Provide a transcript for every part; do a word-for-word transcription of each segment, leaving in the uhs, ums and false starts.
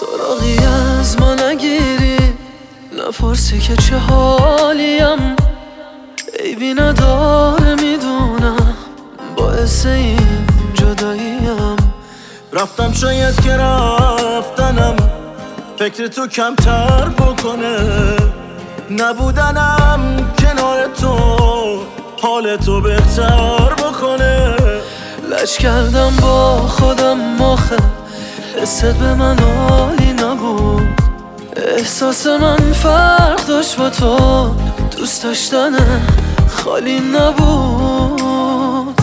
سراغی از ما نگیری، نپرسی که چه حالیم. عیبی نداره میدونم، باعث این جداییم. رفتم شاید که رفتنم فکر تو کمتر بکنه، نبودنم کنار تو حال تو بهتر بکنه. لج کردم با خودم آخه حست به من عالی نبود. احساس من فرق داشت با تو، دوست داشتن خالی نبود.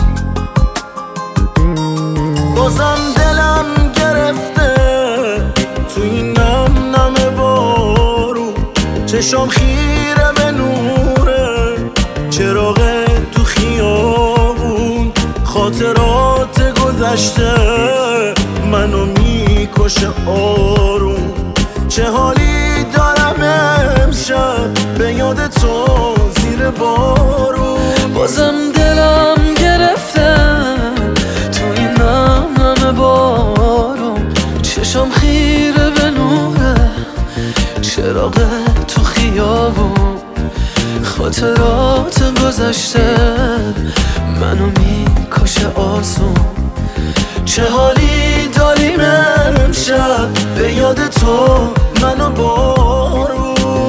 بازم دلم گرفته تو این نم نم بارون، چشام خیره به نوره چراغ تو خیابون. خاطرات گذشته منو میکشه آروم. چه حالی دارم امشب به یاد تو زیر بارون. بازم دلم گرفته تو این نم نم بارون، چشام خیره به نوره چراغ تو خیابون. خاطرات گذشته منو میکشه آسون. چه حالی داریم امشب به یاد تو منو بارون.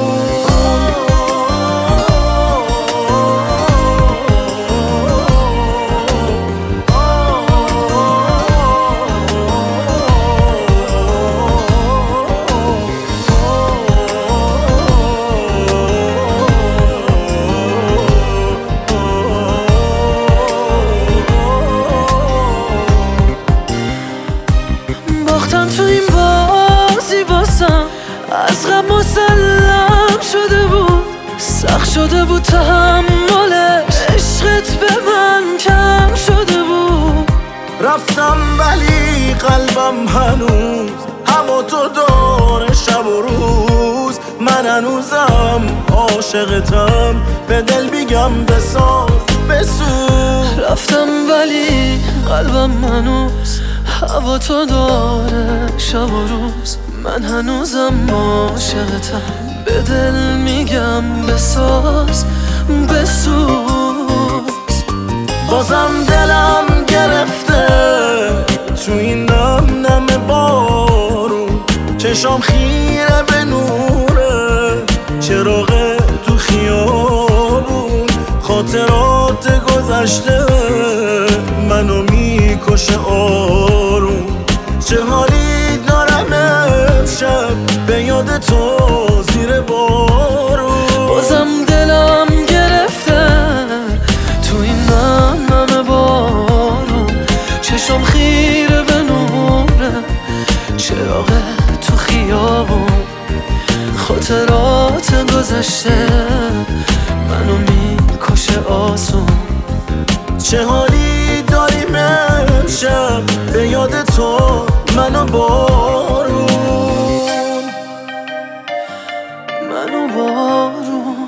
باختم تو این بازی واسم، از غم مسلم شده بود. سخت شده بود تحملش، عشقت به من کم شده بود. رفتم ولی قلبم هنوز هوا تو داره شب و روز. من هنوزم عاشقتم، به دل میگم بساز بسوز. رفتم ولی قلبم هنوز هوا تو داره شب و روز. من هنوزم عاشقتم، به دل میگم بساز بسوز. بازم دلم گرفته تو این نم نم بارون، چشام خیره به نوره چراغ تو خیابون. خاطرات گذشته منو میکشه آروم. چه حالی دارم امشب به یاد تو زیر بارون. بازم دلم گرفته تو این نم نم بارون، چشم خیره به نوره چراغ تو خیابون. خاطرات گذشته منو میکشه آسون. چه حالی داریم امشب به یاد تو منو بارون. منو بارون.